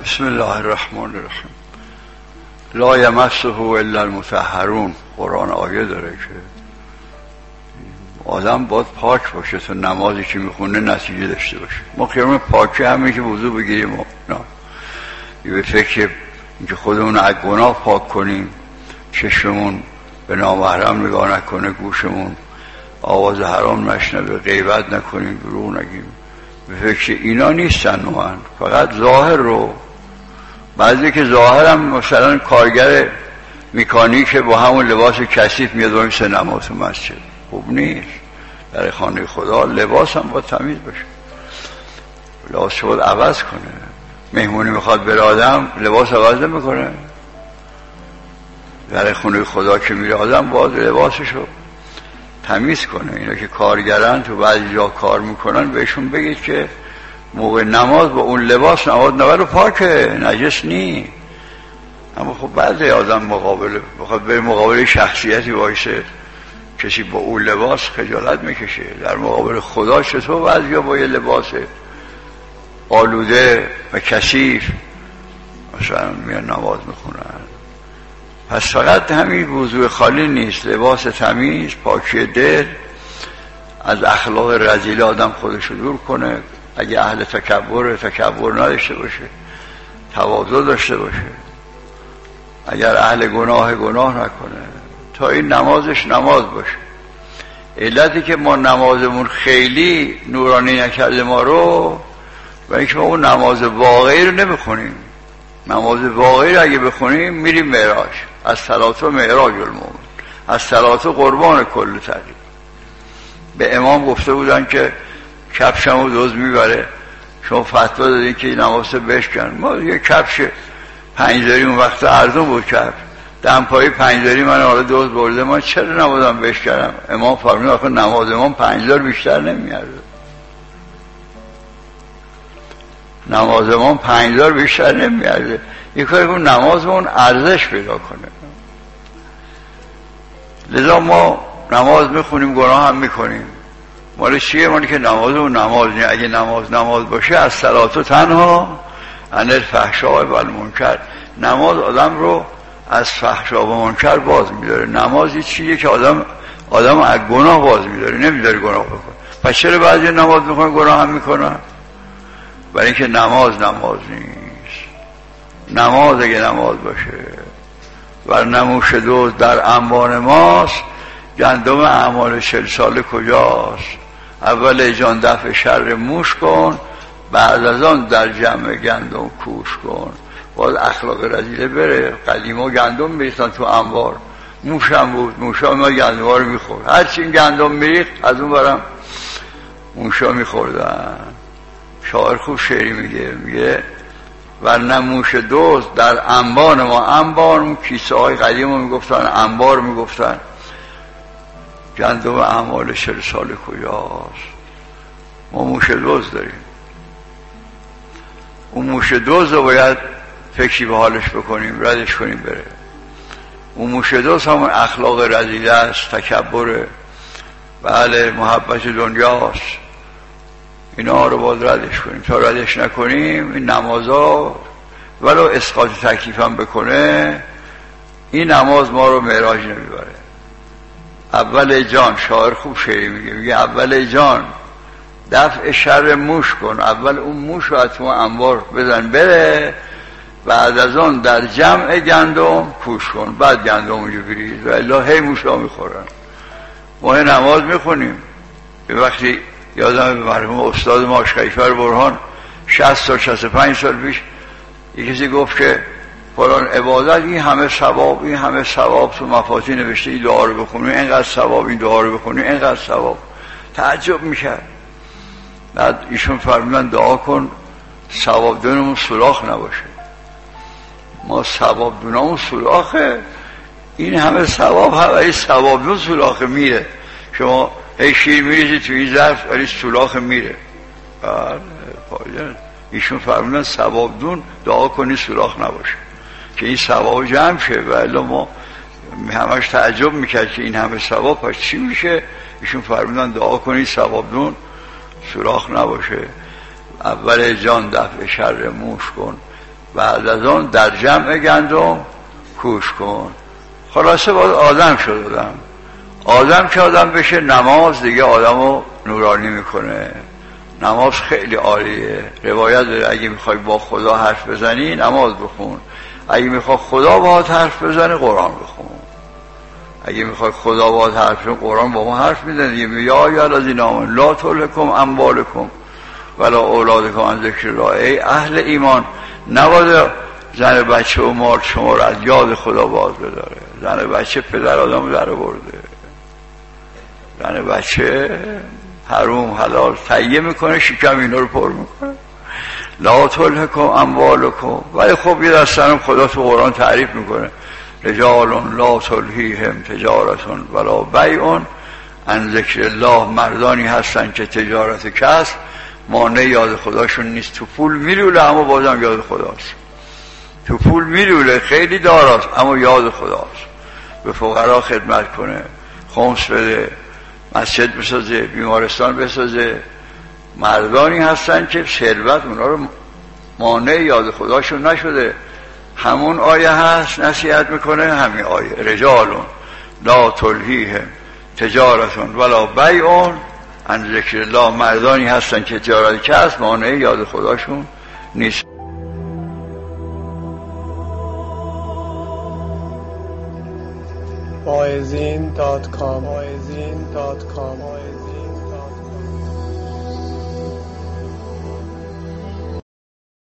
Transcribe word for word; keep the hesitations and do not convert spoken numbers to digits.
بسم الله الرحمن الرحیم. لا یمسه الا المطهرون. قرآن آیه داره که آدم باید پاک باشه تا نمازی که میخونه نتیجه داشته باشه. ما خیرون پاکی همین که وضو بگیریم و نه یه به فکر اینکه خودمون از گناه پاک کنیم، چشممون به نامحرم نگاه نکنه، گوشمون آواز حرام نشنوه، غیبت نکنیم، دروغ نگیم، به فکر اینا نیستن من. فقط ظاهر رو، بعضی که ظاهرم مثلا کارگر مکانیک با همون لباس کثیف میاد و میسه نماز تو مسجد، خوب نیست. در خانه خدا لباس هم با تمیز باشه، لباس شد عوض کنه. مهمونی میخواد بره آدم لباس عوض نمیکنه. در خانه خدا که میره آدم باید لباسشو تمیز کنه. اینا که کارگران تو بعضی جا کار میکنن بهشون بگید که موقع نماز با اون لباس نماز نبره، پاکه، نجس نی. اما خب بعضی آدم مقابل بخواد به مقابل شخصیتی وایسه، کسی با اون لباس خجالت میکشه. در مقابل خدا چطور بعضی با یه لباس آلوده و کثیف مثلا میان نماز میخونن؟ پس فقط همین وضو خالی نیست، لباس تمیز، پاکی دل، از اخلاق رذیل آدم خودشو دور کنه. اگه اهل تکبر تکبر نداشته باشه، تواضع داشته باشه. اگر اهل گناه گناه نکنه، تا این نمازش نماز باشه. علتی که ما نمازمون خیلی نورانی نکرده ما رو، و اینکه ما اون نماز واقعی رو نمیخونیم. نماز واقعی رو اگه بخونیم میریم معراج. از صلات و معراج المومن، از صلات و قربان کل تقریب. به امام گفته بودن که کفشم رو دوز میبره، شما فتوا دادین که نماز بشکن. ما یه کفش پنجداری اون وقت ارزون بود، کفش دمپایی پنجداری من حالا دوز برده، من چرا نمازم بشکنم؟ امام فرمود آخه نماز امام پنجدار بیشتر نمیارده، نماز امام پنجدار بیشتر نمیارده. یک کاری کنم نمازمون ارزش پیدا کنه. لذا ما نماز میخونیم، گناه هم میکنیم. مال چیه؟ مالی که نمازمون نماز نیست. اگه نماز نماز باشه، از صلات و تنها عن الفحشاء و المنکر. نماز آدم رو از فحشا و منکر باز میداره. نمازی چیه که آدم آدم از گناه باز میداره، نمیداره گناه بکنه. پس چرا بعضی نماز میکنن گناه هم میکنن؟ برای اینکه نماز نماز نیست. نماز اگه نماز باشه، ور نموش دوز در انبان ماست، گندم اعمال چل سال کجاست؟ اول جان دفع شر موش کن، بعد از آن در جمع گندم کوش کن. باید اخلاق رذیله بره. قدیما گندم میریختن تو انبار، موش هم بود، موش ها ما گندم ها رو میخورد. هرچی این گندم میریخت از اون برم موش ها میخوردن. شاعر خوب شعری میگه، میگه ور نموش دوز در انبان ما. انبار کیسه های قدیم ها میگفتن، انبار میگفتن. گندم اعمال چل سال کجاست؟ ما موش دوز داریم. اون موش دوز رو باید فکری به حالش بکنیم، ردش کنیم بره. اون موش دوز همون اخلاق رذیله است، تکبره، بله، محبت دنیاست. اینا رو باید ردش کنیم. تا ردش نکنیم این نمازا ولو اسقاط تکلیف هم بکنه، این نماز ما رو معراج نمیبره. اول جان، شاعر خوب شعری میگه، میگه اول جان دفع شر موش کن. اول اون موش رو از تو انبار بزن بره، بعد از آن در جمع گندم پوش کن. بعد گندم اونجا بریز، و الا هی موش ها میخورن. ما نماز میخونیم. به وقتی یادم مرحوم استاد ما اشکیفر برهان شصت سال شصت و پنج سال پیش یک کسی گفت که فلان عبادت این همه ثواب، این همه ثواب تو مفاتیح نوشته، این دعا رو بخونی اینقدر ثواب، این دعا رو بخونی اینقدر ثواب. تعجب میکرد. بعد ایشون فرمودن دعا کن ثواب دونمون سوراخ نباشه. ما ثواب دونمون سوراخه، این همه ثواب، همه ثواب دون سوراخه میره. شما هی شیر میریزی تو این ظرف ولی سوراخ میره. ایشون فرمودن ثواب دون دعا کنی سوراخ نباشه که این ثواب جمع شه. ولی ما همش تعجب میکرد که این همه ثواب پس چی میشه. ایشون فرمودن دعا کنی ثواب دون سوراخ نباشه. اول جان دفع شر موش کن، بعد از اون در جمع گندم کوش کن. خلاصه باید آدم شد. آدم آدم که آدم بشه، نماز دیگه آدمو نورانی میکنه. نماز خیلی عالیه. روایت داره اگه میخوای با خدا حرف بزنی نماز بخون، اگه میخوای خدا باهات حرف بزنه قرآن بخون. اگه میخوای خدا باهات حرف بزنه قرآن با اون حرف میزنه. یا یا الذین آمنوا لا تلهکم اموالکم ولا اولادکم عن ذکر الله. ای اهل ایمان، نباید زن بچه و مال شما رو از یاد خدا باز بداره. زن بچه پدر آدم در برده. زن بچه حروم حلال تهیه میکنه، شکم اینا رو پر میکنه. لا تلهکم اموالکم. ولی خب یه دستانم خدا تو قرآن تعریف میکنه رجال لا تلهیهم تجارت ولا بیع عن ذکر الله. مردانی هستن که تجارت کسب مانع یاد خداشون نیست. تو پول میلوله اما بازم یاد خداست. تو پول میلوله، خیلی داراست اما یاد خداست. به فقرا خدمت کنه، خمس بده، مسجد بسازه، بیمارستان بسازه. مردانی هستن که ثروت اونا رو مانع یاد خداشون نشده. همون آیه هست نصیحت میکنه، همین آیه رجالون لا تلهیهم تجارتون ولا بیع عن ذکر الله. مردانی هستن که تجارت کسب مانع یاد خداشون نیست. واعظین دات کام